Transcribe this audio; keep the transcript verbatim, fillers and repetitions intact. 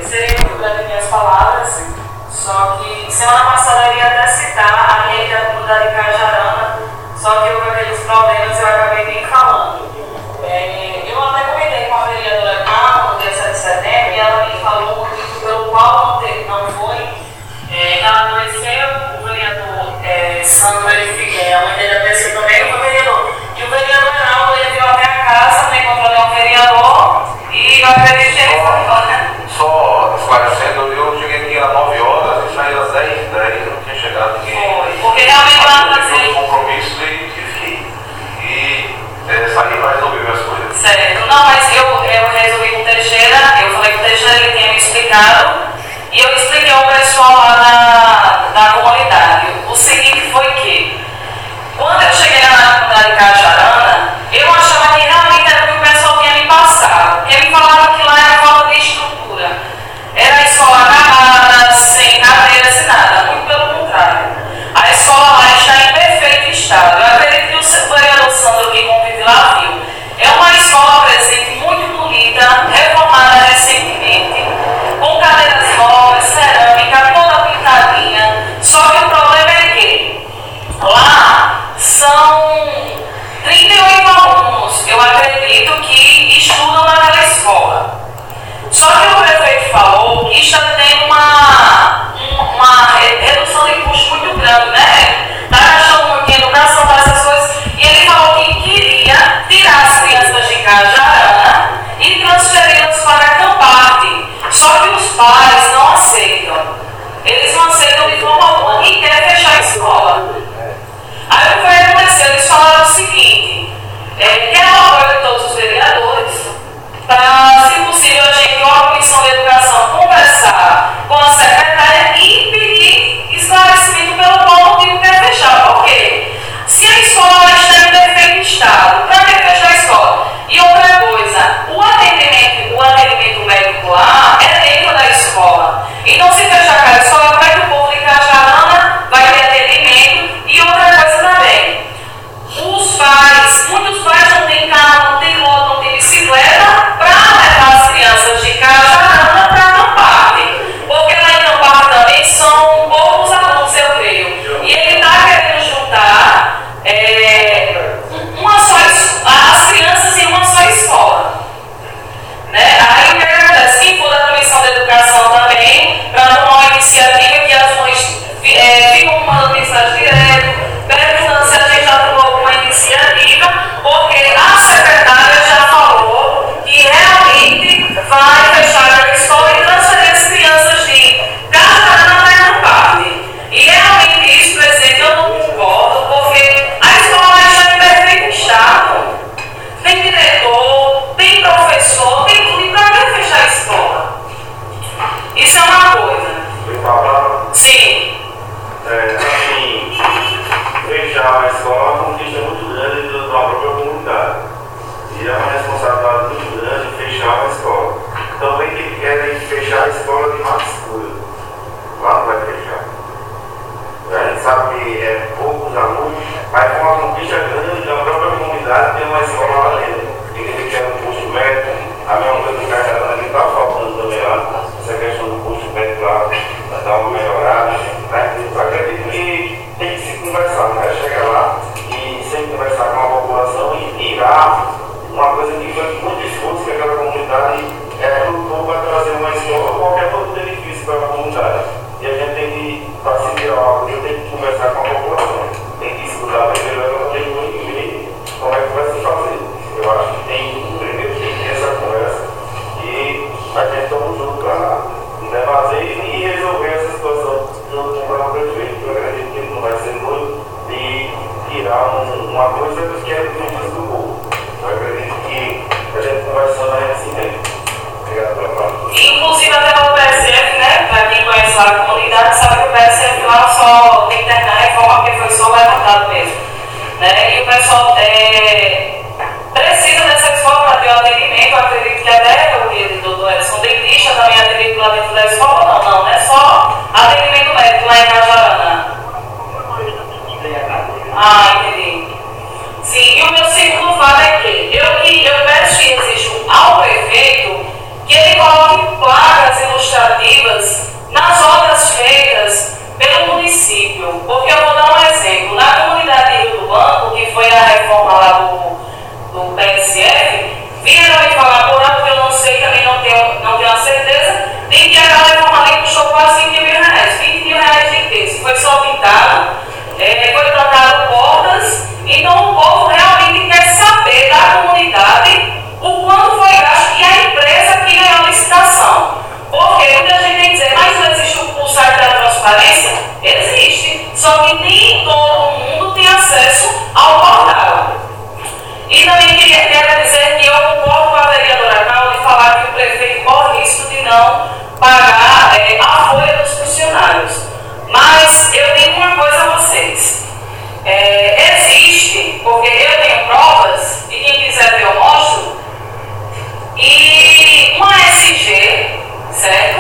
seria muito grande minhas palavras, só que semana passada eu ia até citar a minha ida à comunidade Cajarana, só que houve aqueles problemas e eu acabei nem falando. É, eu até comentei com a vereadora Carla no dia sete de setembro e ela me falou o motivo pelo qual não, teve, não foi. É, ela adoeceu, o vereador é, Sandro Figueiredo, a mãe dele adoeceu também, o vereador. E o vereador Arnaldo, ele veio até a casa, me encontrou nenhum vereador e eu acreditei que ele foi embora. Só esclarecendo, eu cheguei aqui às nove horas e saí às dez e dez, não tinha chegado ninguém. Foi, porque realmente lá eu tive um compromisso e tive que ir. E é, saí para resolver minhas coisas. Certo, não, mas eu, eu resolvi com o Teixeira, eu falei com o Teixeira, ele tinha me explicado. E eu expliquei ao pessoal lá na, na comunidade. O seguinte foi que, quando eu cheguei lá na comunidade Cajarana, eu achava que realmente era o que o pessoal tinha me passado. Porque me falaram que lá era falta de estrutura. Era a escola acabada, sem cadeiras e nada. Muito pelo contrário. A escola lá está em perfeito estado. Eu acredito que o vereador Sandro, que convive lá, viu. É uma escola, presente, muito bonita, reformada recentemente, com cadeiras novas, cerâmica, toda pintadinha. Só que o problema é que lá são trinta e oito alunos, eu acredito, que estudam naquela escola. Só que o prefeito falou que está tendo uma, uma redução de custo muito grande, né? Está gastando muito em educação para essas coisas. E ele falou que queria tirar as crianças de Cajarana e transferi-las para Camparte. Só que os pais não aceitam. Eles não aceitam de forma alguma e querem fechar a escola. Aí o que vai acontecer? Eles falaram o seguinte: é, quer o apoio de todos os vereadores para, se possível, a gente, ou a Comissão de Educação, conversar com a secretária e pedir esclarecimento pelo qual motivo quer fechar. Por quê? Se a escola está em perfeito estado, para que fechar a escola? E outra coisa, o atendimento, o atendimento médico lá é dentro da escola. Então, se fechar aquela escola, como é que o povo de Cajarana vai ter atendimento? E outra coisa também, os pais, muitos pais não têm carro, não têm moto, não têm bicicleta para levar as crianças de Cajarana para Camparte. Porque lá em Camparte também são poucos alunos, eu creio. E ele está querendo juntar é, uma só, as crianças em uma só escola. Né? Aí o que acontece? Quem for da Comissão de Educação também, para tomar uma iniciativa que as mães é, ficam mandando mensagem direto, perguntando se a gente já tomou alguma iniciativa, porque a secretária já falou que realmente vai fechar a escola e transferir as crianças de Cajarana para Camparte. E realmente isso, presidente, eu não concordo, porque a escola está em perfeito estado. Tem diretor, tem professor, tem tudo. E para que fechar a escola? Isso é uma coisa. Sim. É, assim, fechar a escola é uma conquista muito grande da própria comunidade. E é uma responsabilidade muito grande fechar a escola. Também que querem fechar a escola de Mato Escuro. Lá não vai fechar. A gente sabe que é poucos alunos, mas com uma conquista grande da própria comunidade tem uma escola lá dentro. E que tem um curso médico, a mesma coisa do Cajarana que está faltando também lá, essa questão do curso médico lá, vai dar uma melhorada, né? Eu acredito que tem que se conversar, né? Chegar lá e sempre conversar com a população e tirar uma coisa que foi muito esforço que aquela comunidade é, lutou para trazer uma escola ou qualquer outro benefício para a comunidade. E a gente tem que facilitar algo, eu tenho que conversar com a população, tem que escutar primeiro, ela tem que ver como é que vai se fazer. Eu acho que tem, primeiro tem que ter essa conversa e a gente estamos juntos para debater e resolver essa situação junto com o prefeito. Eu acredito que não vai ser muito de tirar um, uma coisa que é do benefício do povo. Eu acredito que a gente conversando aí assim mesmo. Obrigado pela palavra. Inclusive até o P S F, né? Para quem conhece lá a comunidade, sabe que o P S F lá só tem que terminar a reforma porque foi só levantado mesmo. Né? E o pessoal é, precisa dessa escola para ter o atendimento. Eu acredito que até o doutor Edson dentista também atendimento lá dentro da escola. Não, não, não é só atendimento médico lá em Cajarana. Ah, entendi. Sim, e o meu segundo fato é que eu, que eu peço e exijo ao prefeito que ele coloque placas ilustradas não pagar é, a folha dos funcionários. Mas eu digo uma coisa a vocês. É, existe, porque eu tenho provas, e quem quiser ver eu mostro, e uma S G, certo?